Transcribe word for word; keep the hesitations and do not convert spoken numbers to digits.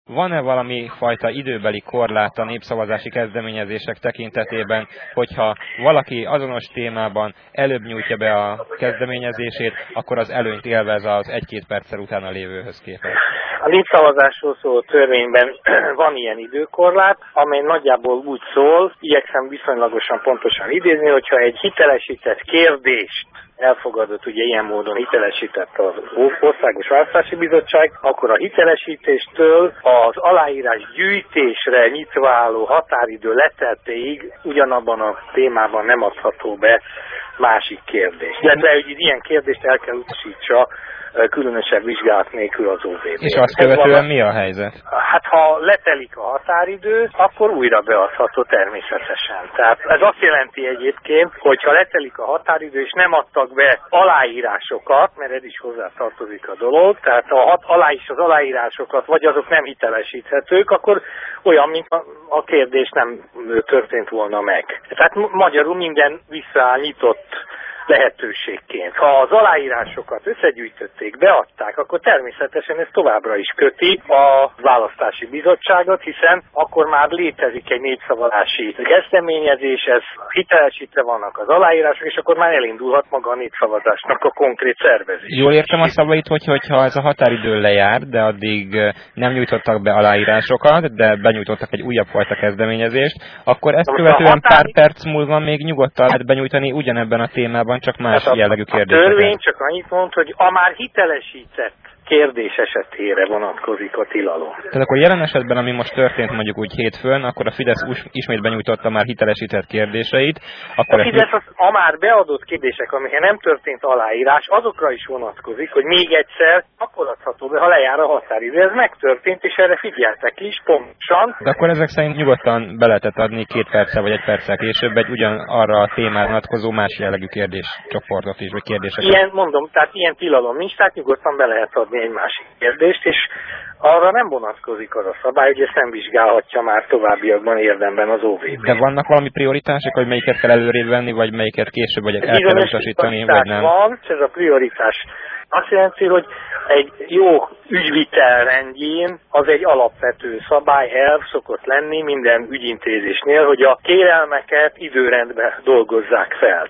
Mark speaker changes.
Speaker 1: van-e valami fajta időbeli korlát a népszavazási kezdeményezések tekintetében, hogyha valaki azonos témában előbb nyújtja be a kezdeményezését, akkor az előnyt élvez az egy-két perccel utána lévőhöz képest?
Speaker 2: A népszavazásról szóló törvényben van ilyen időkorlát, amely nagyjából úgy szól, igyekszem viszonylagosan pontosan idézni, hogyha egy hitelesített kérdést elfogadott, ugye ilyen módon hitelesített az Országos Választási Bizottság, akkor a hitelesítéstől az aláírás gyűjtésre nyitva álló határidő leteltéig ugyanabban a témában nem adható be másik kérdés. Illetve, hogy ilyen kérdést el kell utasítsa különösebb vizsgálat nélkül az ó vé bé.
Speaker 1: És azt követően mi a helyzet?
Speaker 2: Hát ha letelik a határidő, akkor újra beadható természetesen. Tehát ez azt jelenti egyébként, hogy ha letelik a határidő, és nem adtak be aláírásokat, mert ez is hozzá tartozik a dolog, tehát ha alá is az aláírásokat, vagy azok nem hitelesíthetők, akkor olyan, mint a kérdés nem történt volna meg. Tehát magyarul minden visszaáll nyitott lehetőségként. Ha az aláírásokat összegyűjtötték, beadták, akkor természetesen ez továbbra is köti a választási bizottságot, hiszen akkor már létezik egy népszavazási kezdeményezés, ez hitelesítve vannak az aláírások, és akkor már elindulhat maga a népszavazásnak a konkrét szervezés.
Speaker 1: Jól értem a szavait, hogy hogyha ez a határidő lejár, de addig nem nyújtottak be aláírásokat, de benyújtottak egy újabb fajta kezdeményezést, akkor ezt követően pár perc múlva még nyugodtan lehet benyújtani ugyanebben a témában, csak más hát jellegű kérdéseket.
Speaker 2: A törvény csak annyit mond, hogy a már hitelesített kérdés esetére vonatkozik a tilalom.
Speaker 1: Tehát akkor jelen esetben, ami most történt mondjuk úgy hétfőn, akkor a Fidesz ismét benyújtotta már hitelesített kérdéseit. Akkor
Speaker 2: a Fidesz az, a már beadott kérdések, amiket nem történt aláírás, azokra is vonatkozik, hogy még egyszer akkor adható be, ha lejár a határidő. Ez megtörtént, és erre figyeltek is pontosan.
Speaker 1: De akkor ezek szerint nyugodtan be lehetett adni két perccel vagy egy perccel később egy ugyanarra a témára vonatkozó más jellegű kérdéscsoportot is, vagy kérdéseket.
Speaker 2: Ilyen, mondom, tehát ilyen tilalom nincs, tehát nyugodtan be lehet adni egy másik kérdést, és arra nem vonatkozik az a szabály, hogy ezt nem vizsgálhatja már továbbiakban érdemben az ó vé bé.
Speaker 1: De vannak valami prioritások, hogy melyiket kell előrébb venni, vagy melyiket később, vagy el kell utasítani, vagy nem?
Speaker 2: Van, ez a prioritás azt jelenti, hogy egy jó ügyvitel rendjén az egy alapvető szabály, elv szokott lenni minden ügyintézésnél, hogy a kérelmeket időrendben dolgozzák fel.